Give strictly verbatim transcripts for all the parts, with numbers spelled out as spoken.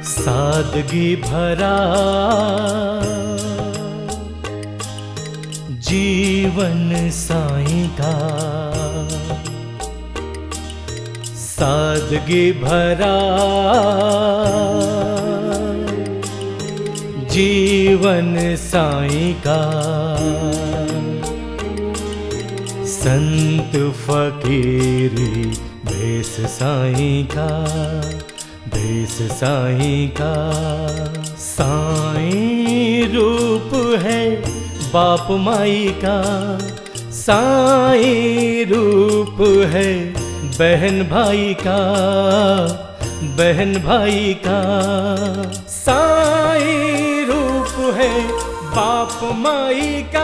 सादगी भरा जीवन साईं का, सादगी भरा जीवन साईं का। संत फकीरी भेष साईं का, भेष साईं का। साईं रूप है बाप माई का, साईं रूप है बहन भाई का, बहन भाई का। साईं रूप है बाप माई का।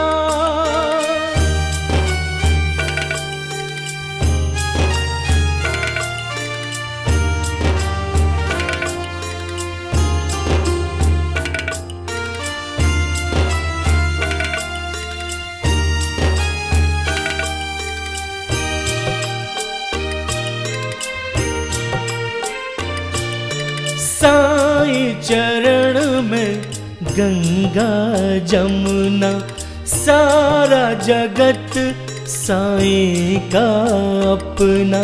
साईं चरण में गंगा जमुना, सारा जगत साईं का अपना।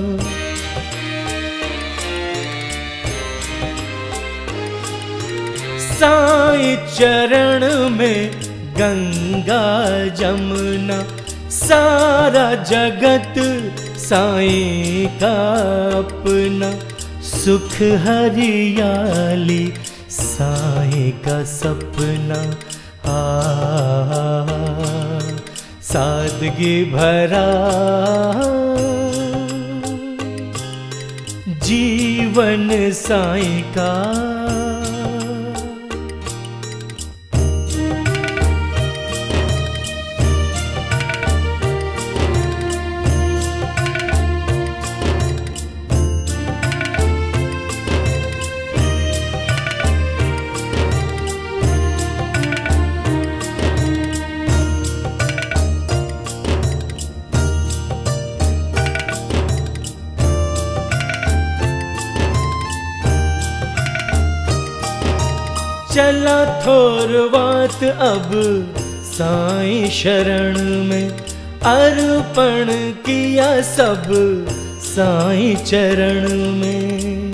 साईं चरण में गंगा जमुना, सारा जगत साईं का अपना। सुख हरियाली साईं का सपना। आ सादगी भरा जीवन साईं का। चला थोरवात अब साईं शरण में, अर्पण किया सब साईं चरण में।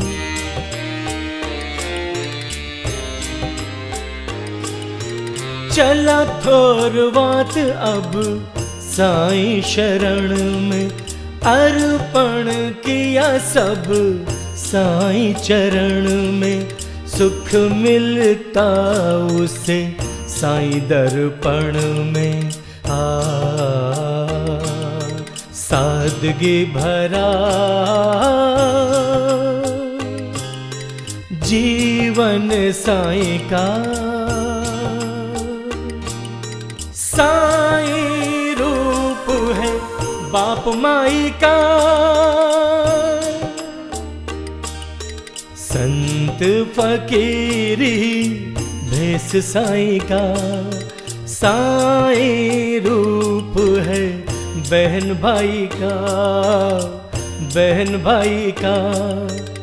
चला थोरवात अब साईं शरण में, अर्पण किया सब साईं चरण में। सुख मिलता उसे साईं दर्पण में। आ सादगी भरा जीवन साईं का। साईं रूप है बाप माई का। संत फकीरी भेष साईं का। साईं रूप है बहन भाई का, बहन भाई का।